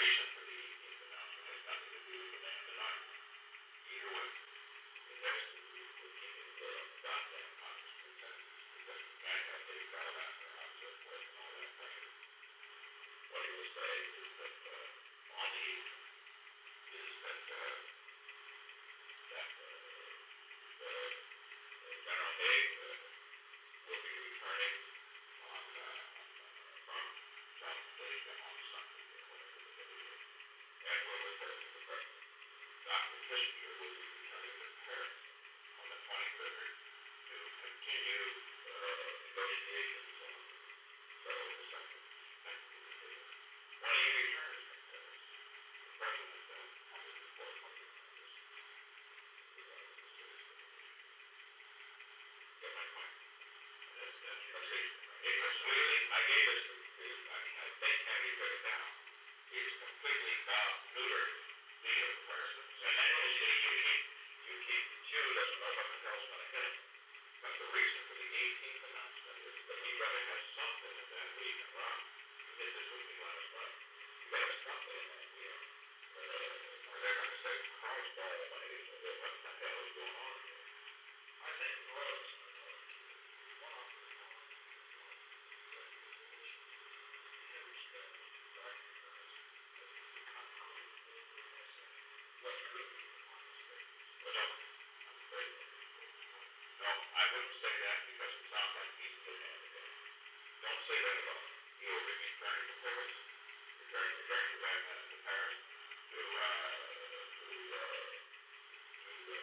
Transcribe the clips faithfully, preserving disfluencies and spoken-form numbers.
reason for the eighteenth announcement has nothing to do with the man denying one. Either way, it has to do with keeping the goddamn Congress pretenders because we can't have Dave Bell after our so forth and all that pressure. What he will say is that uh, on the eighteenth is that uh, that uh, uh, General Haig uh, will be returning on, uh, on uh, from South Asia on Sunday or whatever the day is. And will return to the president. Doctor Kissinger will be returning to Paris on the twenty-third to continue uh, negotiations on several of the technical, technical details. When he returns from Paris, the president then will report public notice regarding the serious situation. Get my point? That's, that's, that's it. It completely, I gave this to, to I, I think Henry took it down. It's completely neutered the president. And then you see, you keep, you keep the two, doesn't know what the hell's going to hit him. But the reason for the eighteenth announcement is that we got to have something in that week. And Ron, you did this with me last night. You got to have something in that week. Uh, or they're going to say, Christ almighty, what the hell is going on here? I think all of us are going to keep it properly on on executive order in every step recognize that how, how we live in that section, what could be the final stages. Well, no, I'm afraid that. No, I wouldn't say that because it sounds like he's in good hands again. Don't say that at all. He will be returning to Paris, returning, returning to, uh, to Paris, to, uh, to, uh, to, uh,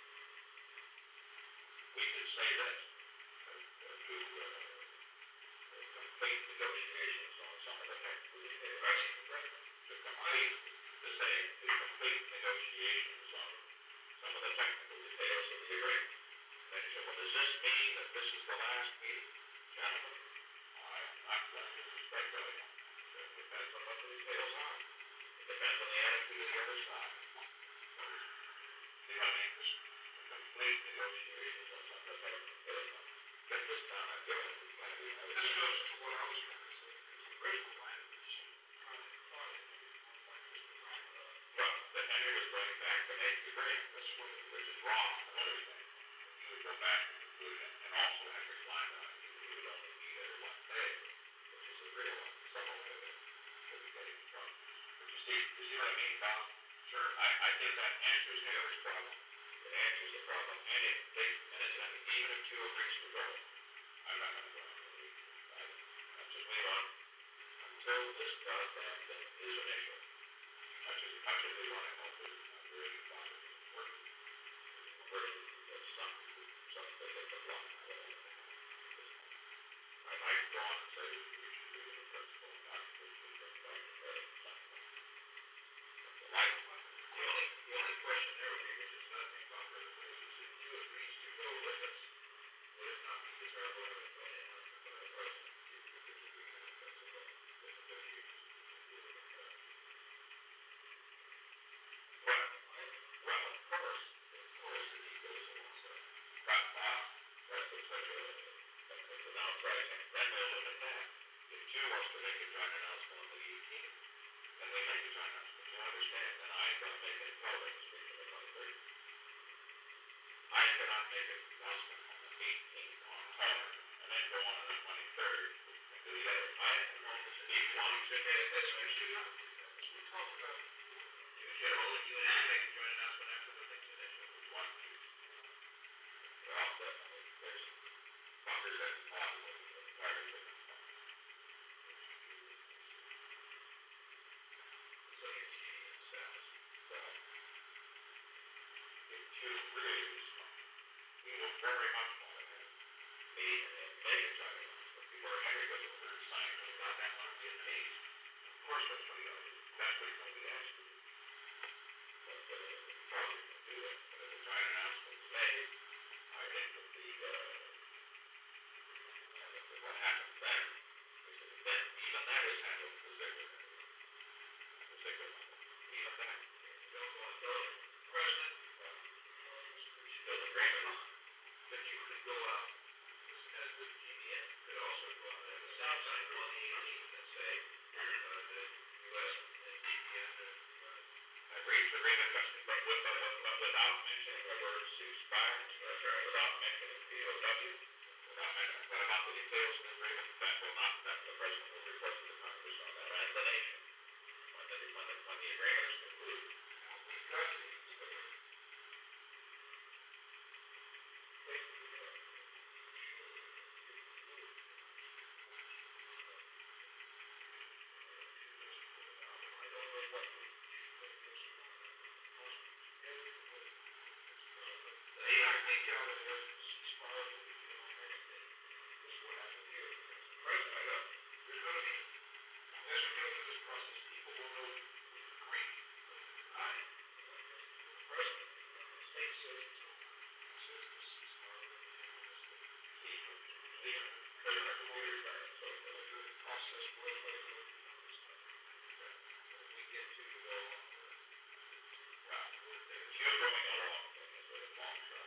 we could say this, uh, to, uh, complete negotiations on some of the technical details. Asking the president to complete, to say, to complete negotiations on some of the technical details of the agreement. Then you say, well, does this mean that this is the last meeting? Gentlemen, I'm not going to speculate on that. It depends on what the details are. It depends on the attitude of the other side. See what I mean? Just complete negotiations on some of the technical details. Get this done. I've given it to you. This goes to what I was going to say, because the original language kind of implied that Henry was going back just to wrap it up. Well, that Henry was going back to make the agreement. That's what, which is wrong from another standpoint. He would go back to conclude it. And also Henry's line that he, he would only be there one day, which is the real one. Someone would have been, would be getting in trouble. But you see, you see what I mean, Bob? Sure. I, I think that answers Henry's problem. It answers the problem. And it, they, and it's, and even if two agrees to go, I'm not going to go after the I, I just leave on until this goddamn thing is initial. Much as, much as we want to help it, I'm really bothered with the work. Work to get some, some to hit the block. I don't want to happen at this point. I might go on and say we, we should agree with the principle and not we should bring Doctor Barrett to sign it. That's a light one. The only, the only question there would be, which is nothing about resolution, is if two agrees to go with us, would it not be desirable to have an announcement by the president with this agreement in principle that negotiations can continue with the president? Well, well, of course, of course, as he goes along. But uh, that's a, such a, that's an outside thing. Then we'll limit that. If two wants to make a joint announcement on the eighteenth, then we make a joint announcement. You understand? And I ain't going to make any television speech on the twenty-third. I cannot make an announcement on the eighteenth on television and then go on on the twenty-third and do the other. I am going to speak one. That's what you do. We talk about it before. You should only you and I make a joint announcement after the thing's initial. One, two. Well, definitely. There's Congress has a possible entirely different thought. So you're cheating yourselves. So if two really respond, we will very much want to have me and him make a joint announcement before Henry goes over and signs it about that one in case. Of course, that's what he ought to do. That's what he's going to be asked to do. But uh, he probably won't do that. But if a joint announcement is made, I think that the uh, uh, that what happens then is that then even that is handled at the Ziegler level. At the Ziegler level. Even that. You don't go and tell the president, well, we should build a agreement, but you could go out as the G B N could also go out at the South Side on the eighteenth and say uh, the U S and G B N without mentioning the word ceasefire, that's right, without mentioning P O W, without mentioning, what about the details of the agreement? That will not, that the President will report to the Congress on that and the nation when the, when the, when the agreement is concluded. Now, we've got these, uh, Still going along is a long shot.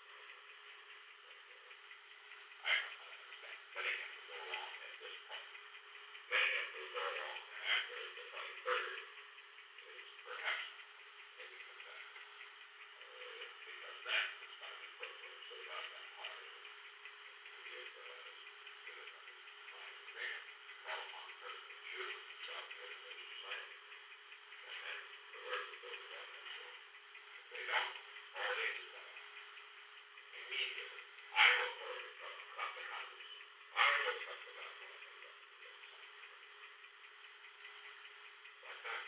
I don't understand. Getting him to go along at this point. Getting him to go along after the twenty-third is perhaps maybe come back. Uh, because then it's going to be put to him so goddamn hard that we have uh, signed an agreement. Call upon President Xi and South Vietnamese to sign it. And then the work will go to them and so on. If they don't, all this is going to immediately. I will forward it from cut the Congress. I will cut the document and get it signed. Like that.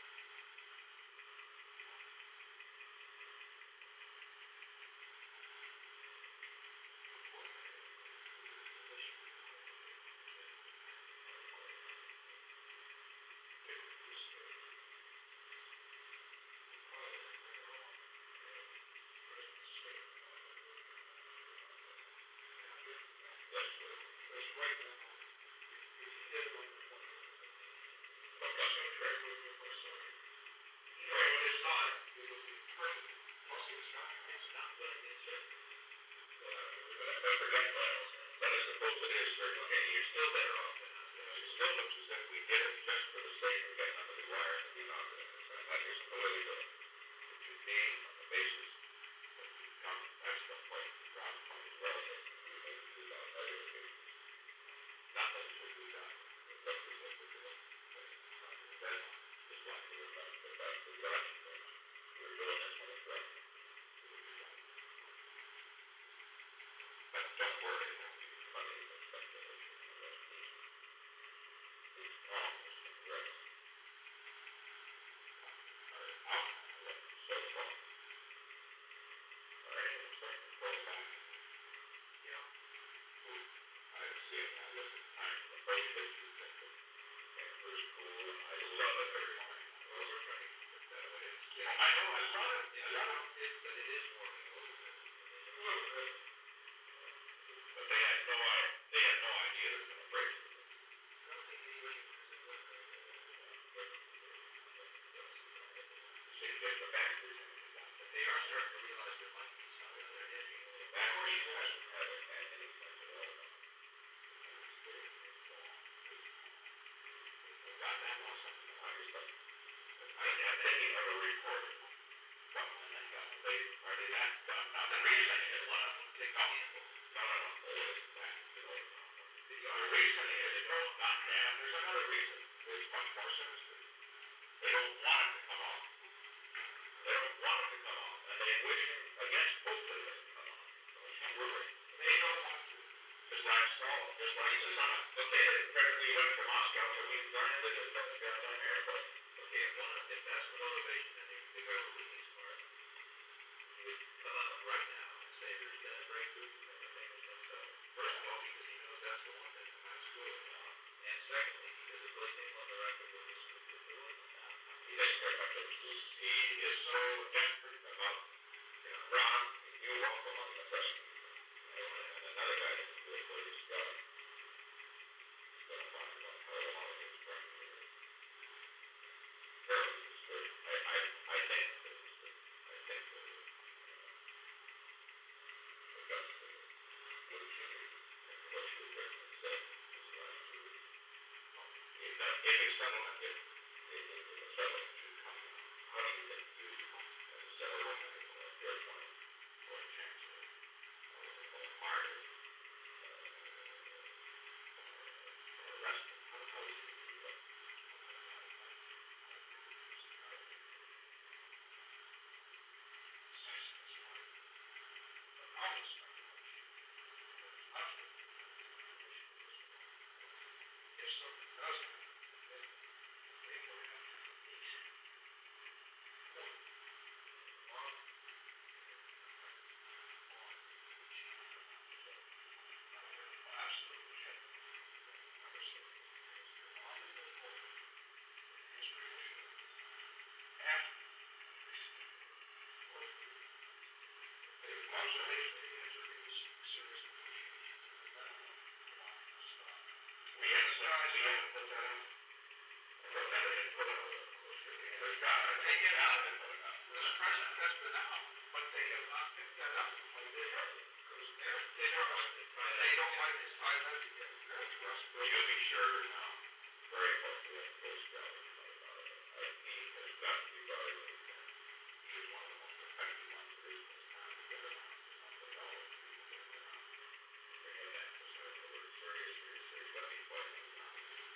got it. Take it out and put it out. This president has been out, but they have not picked that up and played it in. Because they're, they don't like to tie, they don't like to tie that together. They're thrust. You be sure now, very important, we have a close job with him about it. Uh, he has got to be brought in. He is one of the most effective ones there is in this town to get around. One of the dullest people to get around. Bring him in, just have a word serious, serious, serious. Let me play him now.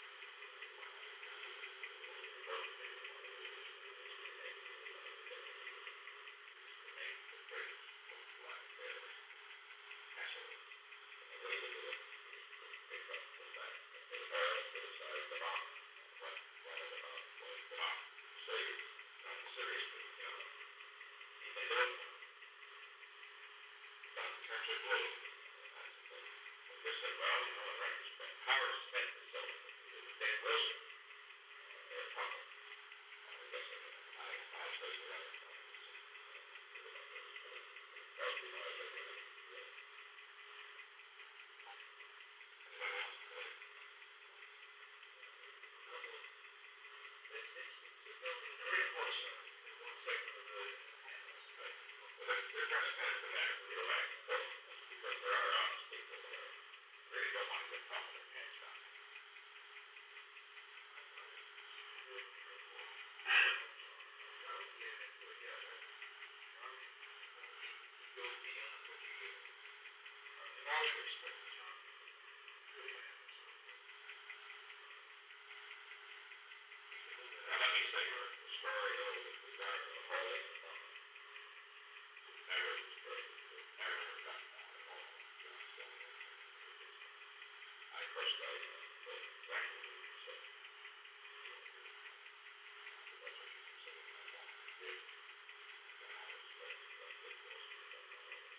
Seriously, you know, he may do it. But in terms of growth, that's the thing. But they said, well, you know, in retrospect, Howard Smith is so, Dick Wilson, uh, they're talking. And I guess, uh, I, I'll tell you that. That'll be my opinion. Anybody else today? They're building three more centers. They want to take the million and a half. Well, they're, they're trying to finish the matter with your back and forth. Because there are honest people there. Really don't want to get top of their pants down. Go beyond what you give him. And I would expect John to do that. Now, let me say your story though with regard to the hauling of lumber. It never was good. It never have gotten down at all. John Stone. I first got it uh, exactly what you said. That's what you said in that moment. I did. Then I was like, like Dick Wilson or something like that.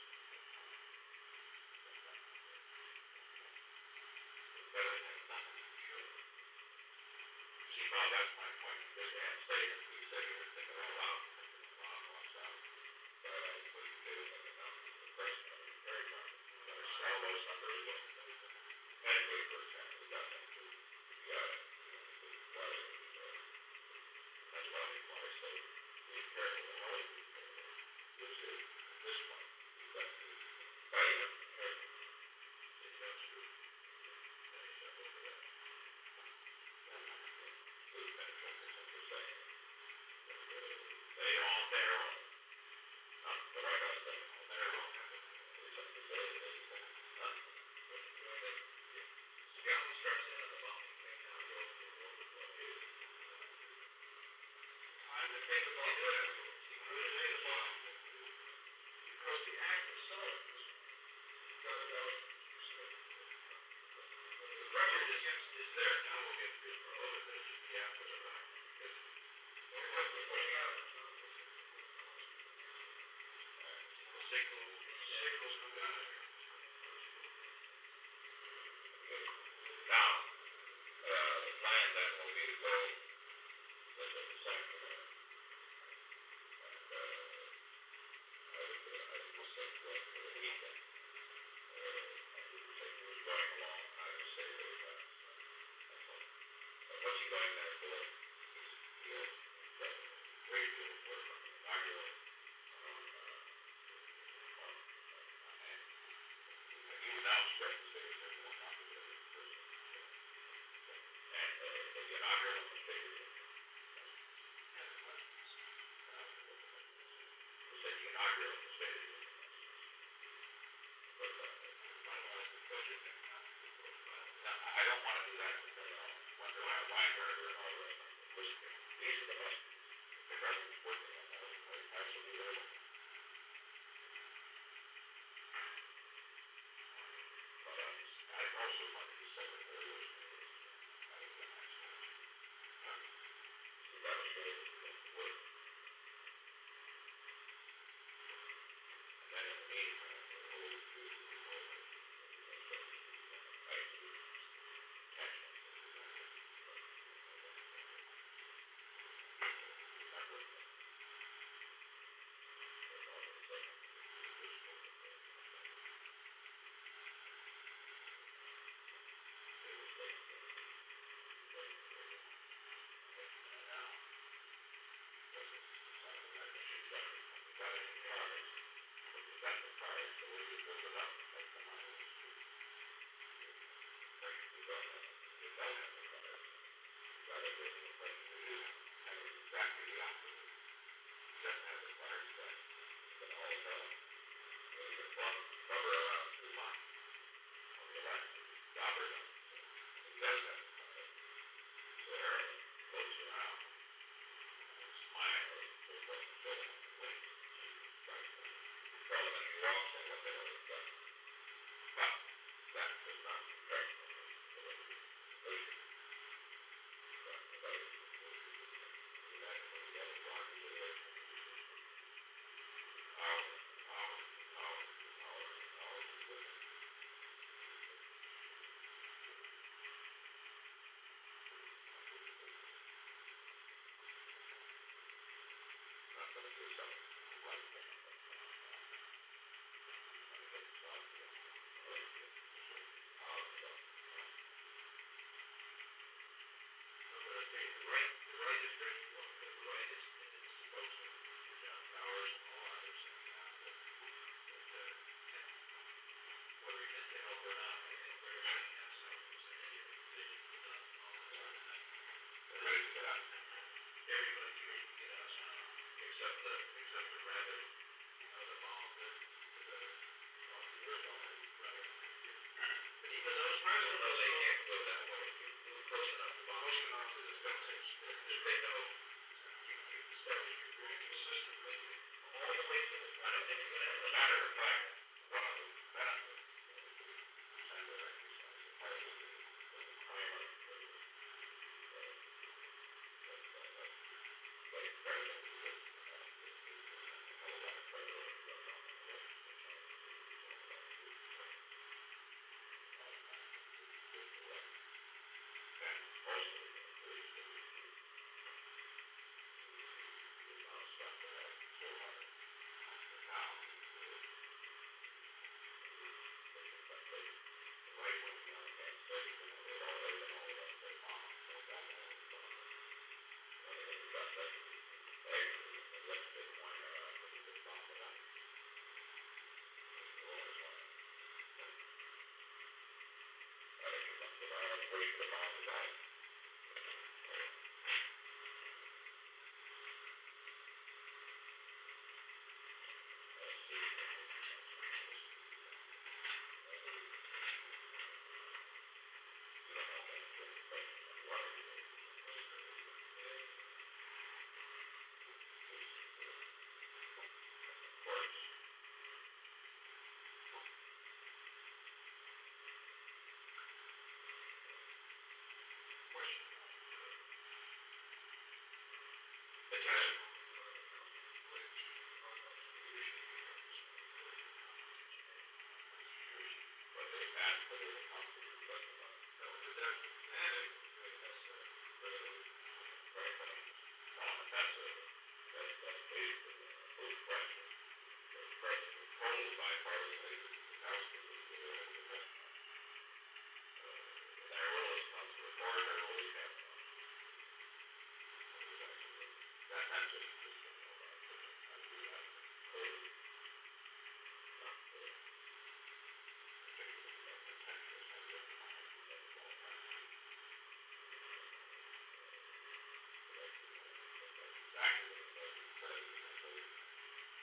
It's better to have nothing, I'm sure. See, Bob, that's my point. This man stayed and we sit here and think it all out. Bob walks out. But I what you did in the announcement to the press, that was very proper. You better sell those suckers again. Medically, for example, we got them too. We got it. We got to do why they would be there. That's what I mean why I say be careful of how you be careful. This is, at this point, you've got to be very careful. It's not true. Finish up over that. Please finish up this. I'm just saying. They own their own. Not the White House doesn't own their own. It's up to say they can. Huh? Scotland starts in on the bombing thing now. Go to the war with what is. Time to pay the bomb. Time to pay the bomb. Because the act of selling this one, you've got to know you said. The record is, is there. Now we'll get to a little bit of the after the fact. Don't have to put it out. The signal, the signal's coming out of here. Now, uh, the plan then will be to go visit the Senate committee. And uh, I would, uh, I would just say to him for the weekend. Uh, I would just say he was going along and I would stay very fast. That's all. But what's he going there for? He's, he has a great deal of work on the inaugural, on uh, on this in a place that it isn't, and it's exactly the opposite. It doesn't have the fire suppression. You can all tell. You know, you can run rubber around two miles on the electric. The opposite. It does have the fire. So Aaron floats around and smiles just doesn't show him on the wings. Jesus Christ. You tell him and he walks in what the hell is that? But that does not detract from his ability to negotiate. But nobody can negotiate with him. Can you imagine when he had to argue with Eric when he was just hours and hours and hours and hours and hours with him? Not going to do something right thing. I'm going to stop you. No, but I think the right, the right is very important, because the right is in its spokesman for John Powers and all others, and uh, that, that uh, and whether he meant to help or not, I think we're everybody has help, because I think your position was done and all that sort of thing. They're ready to get out. Everybody's ready to get out now, except the except the rabbit, uh, the volunteer, the volunteer volunteer rabbit. But even those Well, no, they presidents, can't go that way. You, you were close enough to bomb. close enough to the buildings, If they know, you, you established your very position consistently, all the way to the top. I don't think you're going to have a matter of fact. One of the benefits of the December exercise, the part of it is that the claimant was uh, that, uh, that very credible position to have. It, it was a hell of a lot of credibility left on the election itself. It was all about who was right. All the time. It was just correct. And mostly in a very serious group. The amount of stuff that happened so hard in town is uh, the right wing young guys say, you know, they've all, they've been all about the bomb. No goddamn bomb. You know, they never got that from Agnew, and they let the big whiner out that he could bomb it out. They always whine. I think it's up to the hard push for the bomb to die. Let's see. You don't have to answer any questions on Watergate. Of course, question on uh, the testimony. related to autopsy leadership because it's an important confidential investigation. But they asked whether the council would testify. No, but that's asked for, right? That's the resolution. Right, I mean, no, but that's a, that's, that's basically a proof question. The president told bipartisan agency Murkowski that he was able to testify. Uh, their rule is comes before their rule is kept. That was actually, that, that's just, just so you know about it. I do that totally not uh, particularly uh, contentious. I do it in my exercise all the time. Correctly, I think that's exactly what the president said, and I told him that.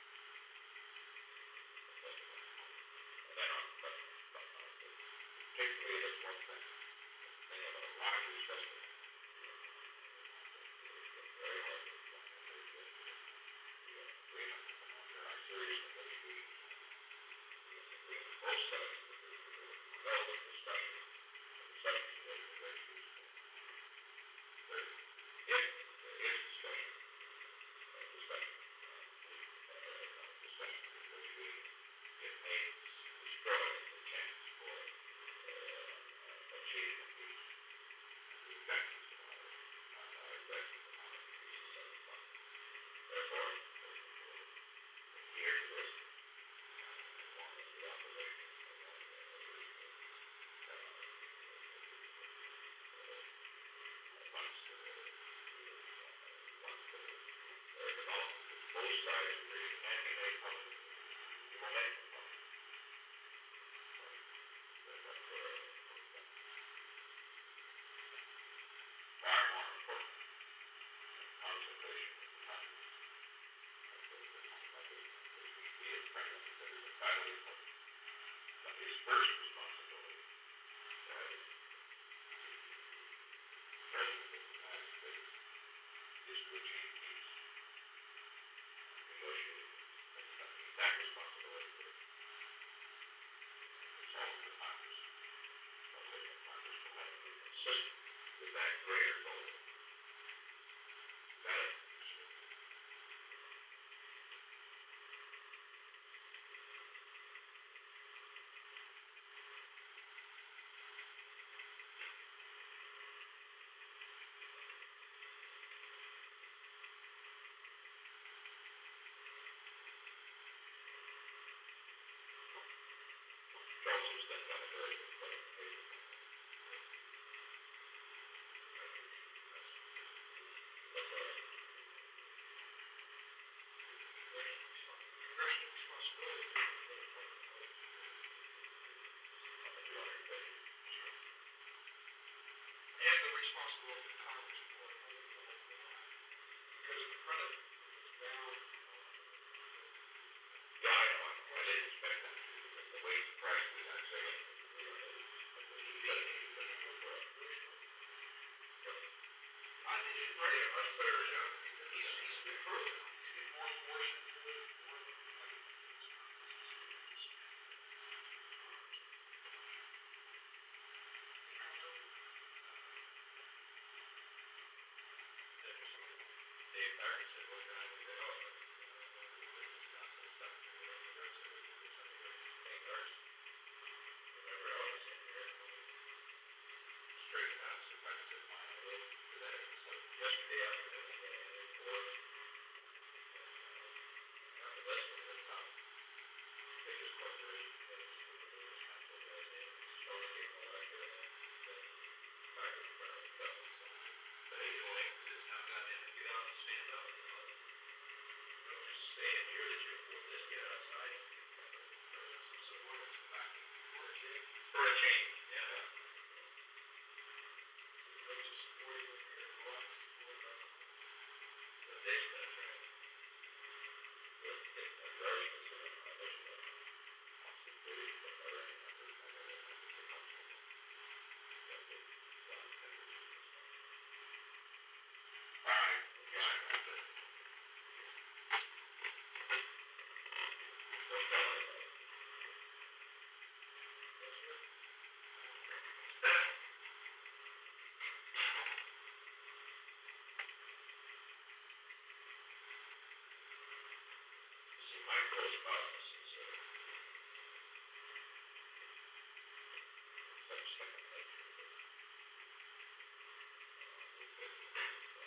That's what I told him. And then on, but, but on, particularly this one thing, the thing about Roger's testimony, you know, it's very hard to explain. I made it yesterday. first responsibility that is the President of the United States is to achieve peace, negotiate. That's, that, that responsibility first. Consulting the Congress, hopefully the Congress will have to be consistent with that greater goal. That is peace. Chelsea's done, done a very good paper on that. Congressional responsibility is to go to public knowledge. On the two hundred pages. And the responsibility of Congress for it. I wouldn't know why. Because the credit is down. Yeah, I know, I know. I didn't expect them to. The, the way he priced the taxation, he, he doesn't need to finish the book. I think he's ready. I'm clear, yeah. He's, he's been proven. He's getting more enforcement to it, more of them like it. Dave Barry said, what can I do to help? And, uh, the business council stuff, and we don't go to something with Dave Barry. Remember Elvis in here, and we straightened out, so I said, fine, I'll go today. So yesterday afternoon, he came in at four, and, uh, after this one, the top biggest corporation case with the business council guys in, Sheldon gave him a lecture, and then back in front of the government. So, but he says, now goddamn it, get out and stand up, you know. Don't just say in here that you afford this, get outside and get covered. So what is the back for a change? For a change, yeah. yeah. So just forty over here, relax, forty back. The big, that's right. Good, good. And we already consider it, I'll let you know. I'll see if we can better any numbers. I know those numbers are comfortable. But the one ten percent is fine. All right, fine, that's it. Don't tell anybody. Yes, sir. See, my post office is, uh, such second nature, but, uh, we could, uh,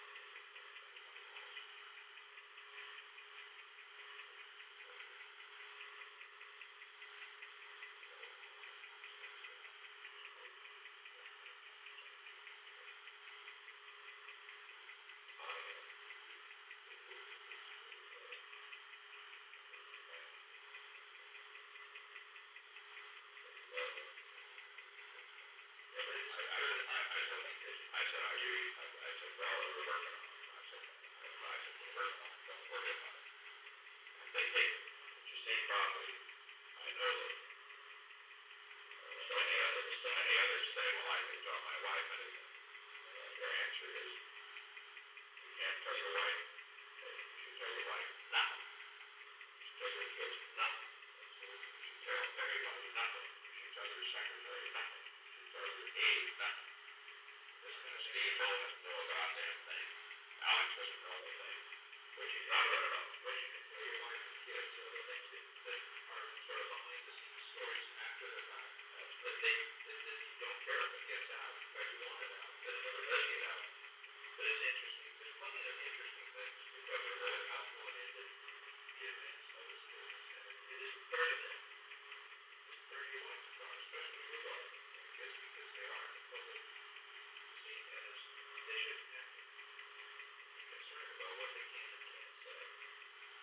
I, I, I, I said, I said, are you, I, I said, well, we're working on it. I said, I, I said, we're working on it, don't worry about it. If they take it, if you see property, I know that, uh, so many others, so many others say, well, I can tell my wife anything. Uh, their answer is, you can't tell your wife, or you should tell your wife nothing. You should tell your kids nothing. You should tell everybody nothing. You should tell your secretary nothing. You should tell your aide nothing. This kind of Steve doesn't know a goddamn thing. Alex doesn't know a thing. But you no, no, no, no. What you can tell your wife and kids are the things that, that are sort of behind the scenes stories after the fact. That's that they that, that you don't care if it gets out. In fact, you want it out. But it never does get out. But it's interesting. There's plenty of interesting things because they're really not going into the advance notice business. And it, it isn't fair to them. It's fair to your wife and daughter, especially your daughter and kids, because they are in the public scene, and it's, they shouldn't have to be concerned about what they can and can't say.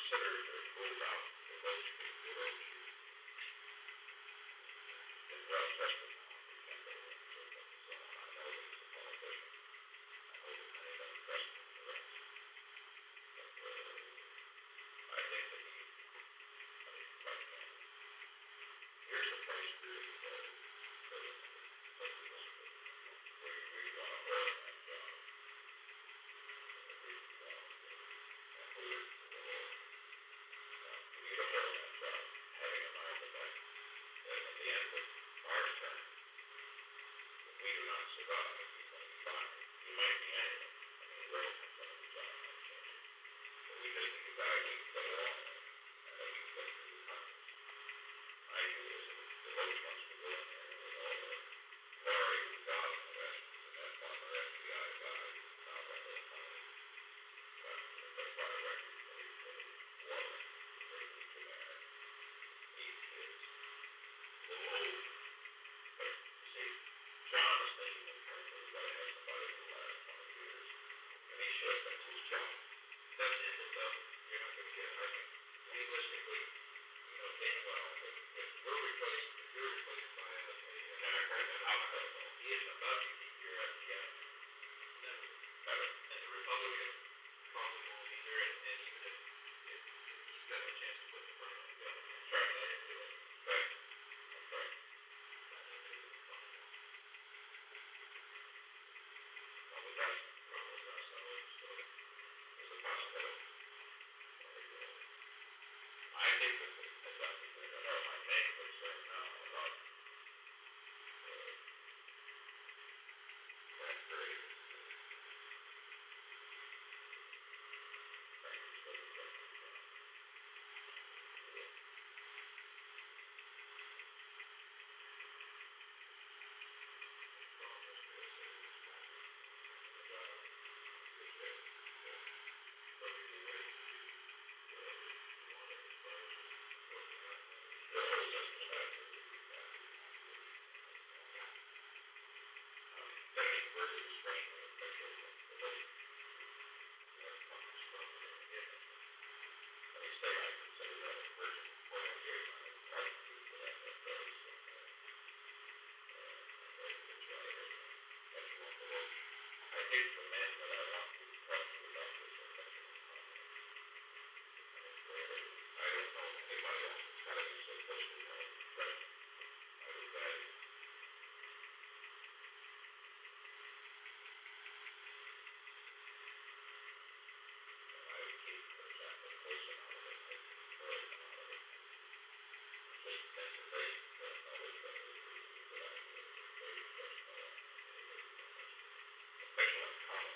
consider to move out to those people, to those you. Been well tested now. We can't go in and so forth and so on. I know that he's a politician. I know that many of them trust him and the rest. But uh, I think that he, I think like him. Here's the place really where there was totally listed. Where you really want to earn that job. And we, you know, and who is the Lord? Now, for you to hold that job, having in mind the fact that at the end of our term, if we do not survive, he's going to be fired. He might be anyone. I mean, Littleton's going to resign, might change it. But we just need a guy we can get along with and that we can get through the conference. My view is that if DeLoach wants to go in there with all the glory of God and the rest, and that former F B I guy who found that little money, got uh, got a record, a, a war record, a very weak man, he is a little old. But you see, John is thinking in terms of he's got to have somebody who will last twenty years. And he should. That's his job. That's in it, though. You're not going to get, I mean, realistically, you know, dang well, if, if we're replaced, if you're replaced by a, a, a Democrat, Democrat, Democrat, he isn't about to keep your F B I. Never. better. And the Republican probably won't either, and, and even if, if, if he's got a chance to put the burn on the government, That's right. let him do it. Right. That's right. I think that would be fine. Probably does. Probably not, not what the story. There's a possibility. Right, uh, I think that, the, as I said, I know my main concern now about uh, grand jury is uh, frankly still the question of John. Yeah. Problem is, Bill said he was back, back on the job. Yes, yes. Yeah. Perfectly ready to do whatever he wanted as far as working out and everything. The whole system of that is absolutely manipulated. Yeah. Um, then I mean, where's the discretion of official the vote? You have to come from strong to get that. Let me say, I consider that a virgin before I gave my pardon to you for that, that does, and uh, uh, I'm going to get you out of here now. But you won't vote. I think the men that I want to talk to about this are petulant comrades. And if, uh, I don't know anybody else that's got to be so closely held in the present. I would value. And I would keep, for example, Colson out of it. I'd keep Burlington out of it. And just think that they don't know each other would be a good idea. They just don't. And they really don't. A petulant comrade.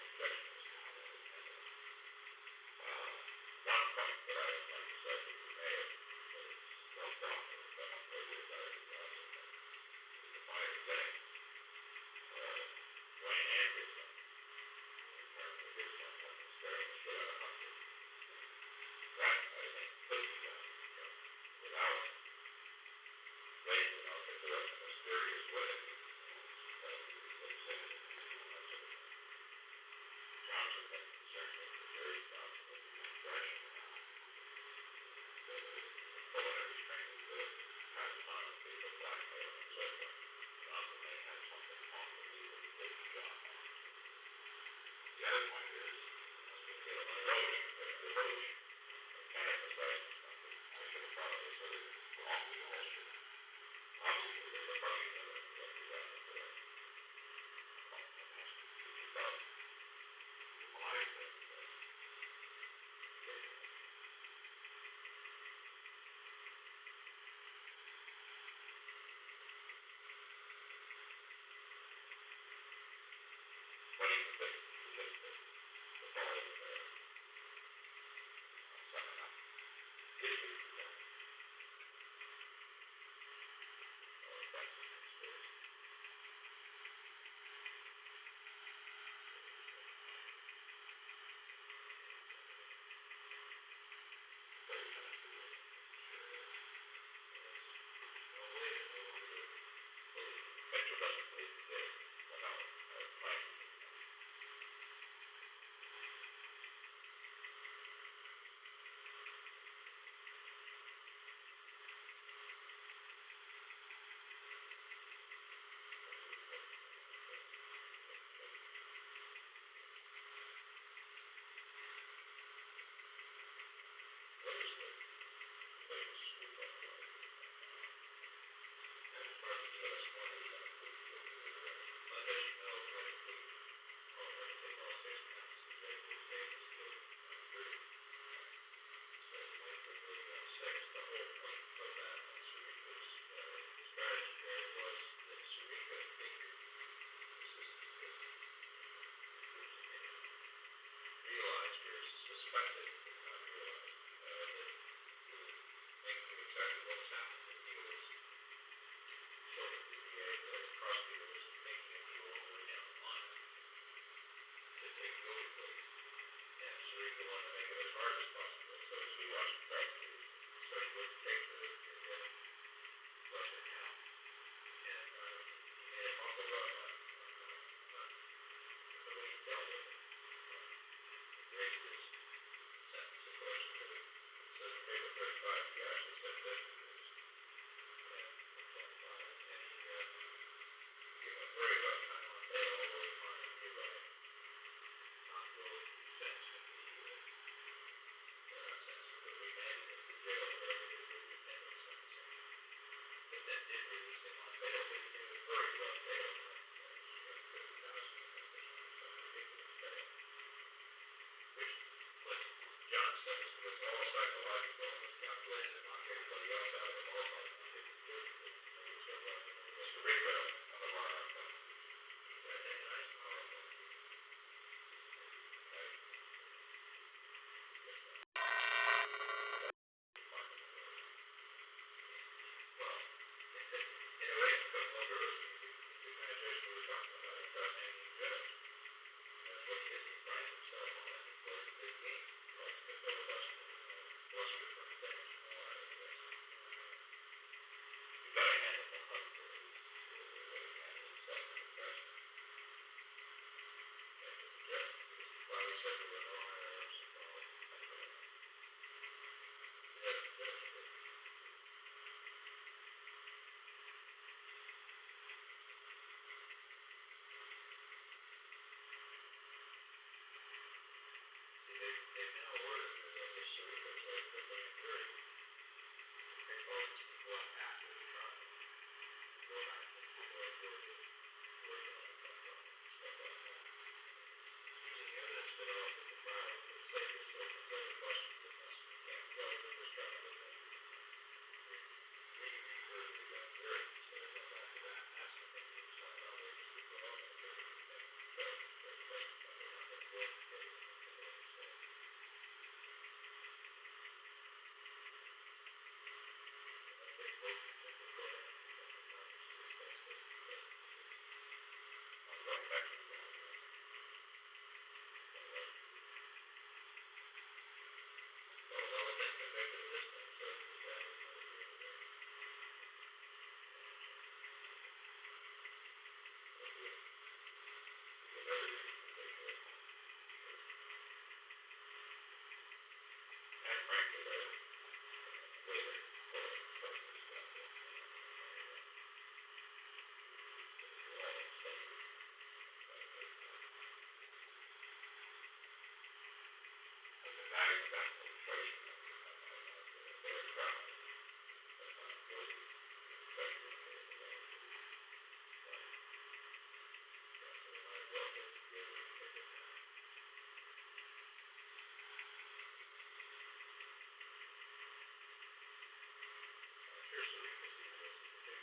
suspected but not realized uh, that he was making exactly what was happening. That he was sort of the D A, the prosecutor was making a deal all the way down the line to take guilty pleas. And so he wanted to make it as hard as possible so that he wasn't prosecuted. So he wouldn't take the, the hit, let him out. And uh, he made an awful rough on, on, uh, on the way he dealt with it. Uh, he raised his sentence, of course, to, instead of paper thirty-five, he actually said fifty years. And twenty-five. And he, uh, he gave him a very rough time on bail, although he finally did let him not go be sentenced him. He, uh, or not sentenced him, but remanded him to jail for every day that he attended sentencing. But then did release him on bail, but he gave a very rough bail, like uh, two hundred fifty thousand dollars, I think, or something, some ridiculous bail, which was, John says, was all psychological and was calculated to knock everybody else out of the ballpark, not take the guilty plea. You know, which they're running over. Mister Rico, one of our appointees, he's a, a nice power appointee. Right? Yes, sir. Department of War. Well, in a way, it's criminal jurisdiction. He's the kind of judge we were talking about, a cross-hanging judge. That's what he is. He prides himself on it. He plays a big game. He likes to filibuster and uh, bluster from the bench and all that, I guess. And, uh, you gotta hand him the hunt for his, uh, the way he handled himself under pressure. And with the judge, because he finally said there were no higher ups involved. Yes, the judge did. See, they, they've now ordered uh, they're suing the, the, the grand jury to pick all these people up after the trial. Go back and for, for the working on the background and stuff like that. Using the evidence developed at the trial for the sake this opens other questions that must can't be dealt with at this trial. They're going to re, re refer to the grand jury instead of going back to that. And that's the thing that was kind of outrageous. People are all going to think that these men judge judge questions, but they're not going to go to the case and they made a mistake. And I think both Senator Cohen and Senator Thomas will face this because I'm going back to the ground. Well, well, if they're convicted of this thing, so it's just added another year to their it'll be, it'll be another year to take care of them. And frankly, they're really pulling structures down there. They're all in structures. As a guy who's got inflation, they're very proud of it. That's not guilty, especially when they have a right. So they might as well take the deal and take it now. I'm sure Serena sees this as a big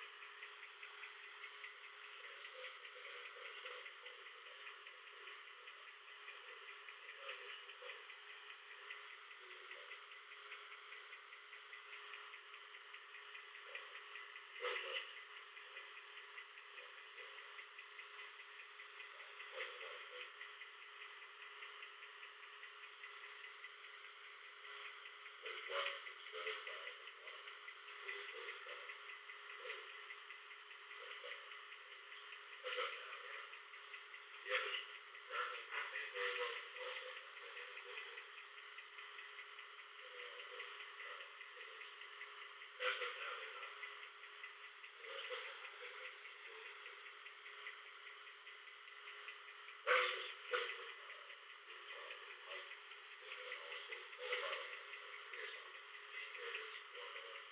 chance to cement herself for the next administration. In my wishful hope, we would like show justice. There's one that's really trying and one who is really trying. As of now, yeah. The others apparently may very well also have been individuals. So they all go to trial. As of now, they're not. The rest of them have been guilty too. That was just a clip from uh, Utah where Mike and also Colorado and I guess I'm being here is one of them.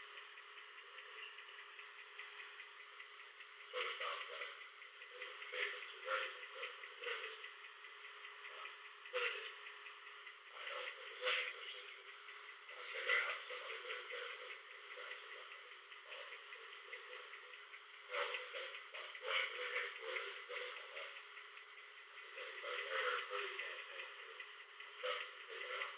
So it sounds like the statements are ready from the, from the witness. Um, but it is, I know from the language that you, I say that out to somebody very carefully. The guys are not going to use politics or to go going to hell in a head, not going to the headquarters and going all that. Has anybody ever heard a campaign or something taken out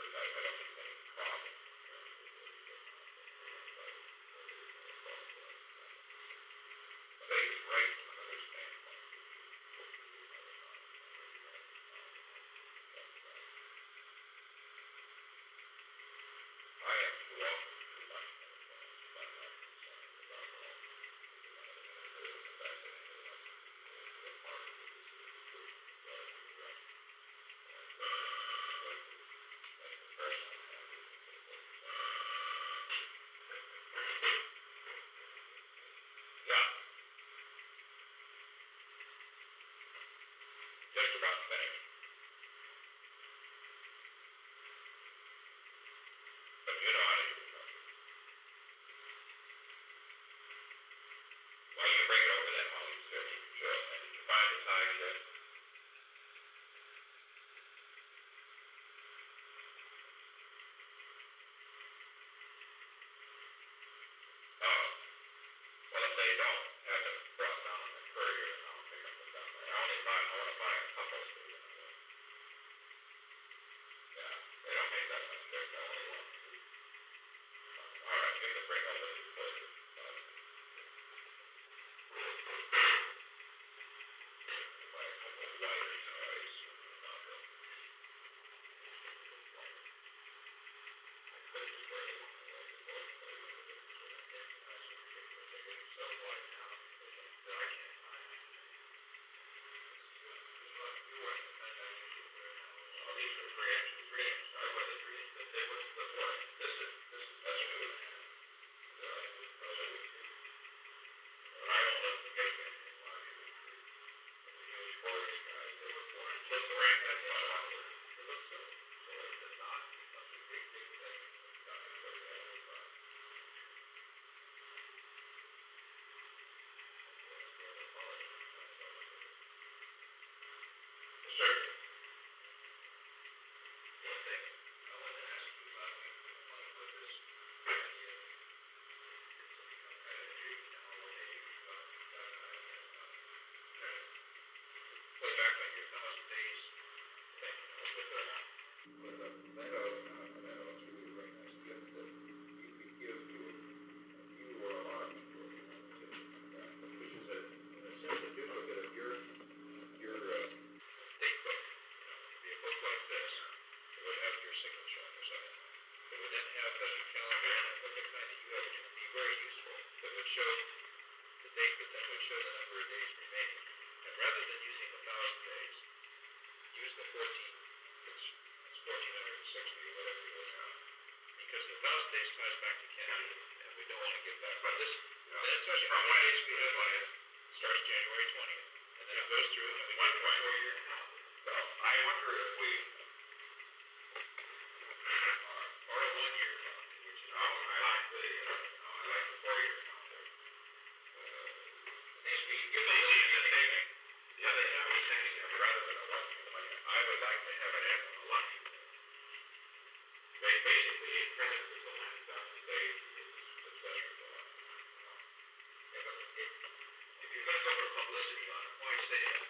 I, I don't think there's any problem in terms of where we get now from the website, where there is no crosswalk. But I think it's right from another standpoint, which is hopefully we have enough, and maybe that's the problem. I am too often too much influenced by my concerns about all because I'm in the middle of vaccinated enough to be uh, a part of the decision regarding the direct. And uh, that's, the, that's the personal habit and so forth. Yeah, just about finished. But you know how to use it. Well, you bring it over then while he's there. You can show it. And did you find the size yet? Oh. Well, if they don't have it brought down in the courier, then I'll pick them up that way. I only buy, I want to buy a couple for you anyway. Yeah, they don't make that much. There's only one, two. All right, you can bring over the toilet. Buy a couple of wider size. No, they'll wider. I could just bring them on the way to work, but I don't think so. Then you guys are ridiculous. They're getting so wide now that, that I can't find them. Because look, you're wearing the kind I usually wear now. Oh, these are three inches, three inches. I wear the three inches. But they would, but what? This is, this is That's two two. and a half. Yeah, I would So probably. would you? And I don't lift the big thing anymore. I mean, I'm a huge forage guy. They were four inches. Flip the ring, that's what I want. It looks so. So the, the knot becomes a big, big thing. Yeah, I put it in the front. That's the other part. Certainly. One thing I wanted to ask you about, we were playing with this idea of it's to become kind of intriguing now, or maybe you've got, got an idea about it. Okay. Play back on your thousand days thing, you know, with the, With the meadows, now the meadows would be a very nice gift that you could give to a, you or a lot of people if you wanted to. Yeah. Which is a, in a sense, a duplicate of your, your, uh, date book, you know, it would be a book like this. It would have your signature on the side. It would then have a calendar in it of the kind that you have, which would be very useful. That would show the date, but then would show the number of days remaining. And rather than using the thousand days, use the fourteen, it's, it's fourteen sixty or whatever it is now. Because the thousand days ties back to Kennedy, and we don't want to get back. But this, Yeah. then it tells you how many days we have on it. It starts January twentieth, and then it goes through, and we One give it a point. four-year calendar. well, I wonder if we, Or, or a one-year calendar, which is. no, I like the, uh, no, I like the four-year calendar. Uh, At least we can It's give a easy little and indication. saving. The other thing I was thinking of, rather than a one-year plan, I would like to have it end on a lucky day. Ba- Basically, it credits the one thousand days to his successor thought. You know? Yeah, but it, if you're gonna go for publicity on it, why say that?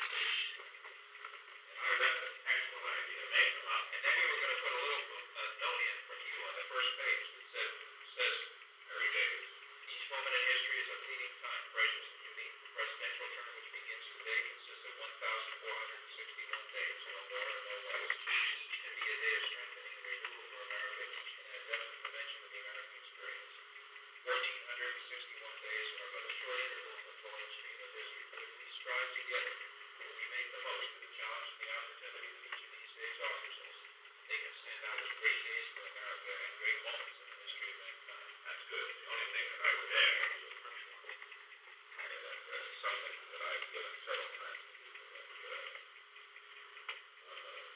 Oh, that's an excellent idea. Make them up. And then we were gonna put a little uh, note in from you on the first page that said, says, Every day is. each moment in history is a fleeting time, precious and unique. The presidential term which begins today consists of one thousand four hundred sixty-one days, no more and no less. Each can be a day of strengthening and renewal for America. Each can add depth and dimension to the American experience. fourteen sixty-one days are but a short interval in the flowing stream of history, but if we strive together, if we make the most of the challenge and the opportunity that each of these days offers us, they can stand out as great days for America and great moments in the history of mankind. That's good. The only thing that I would add is a question. Uh, that, that's something that I've given several times to people that, uh, uh,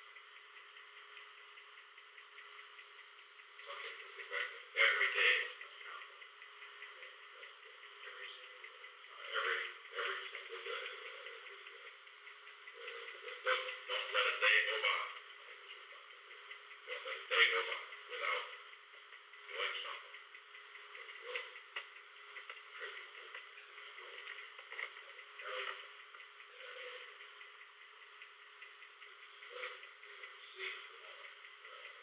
something to the effect of every day must count. That's the, Every single day. uh, every, every single day. Uh, the, uh, uh, don't, don't let a day go by. I think we should come to this. Don't let a day go by without doing something which will contribute to this goal. Every, uh, it's, uh, it seems the moment. Uh,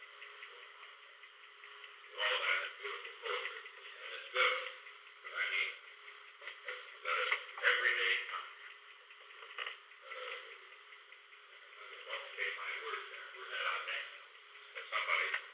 somebody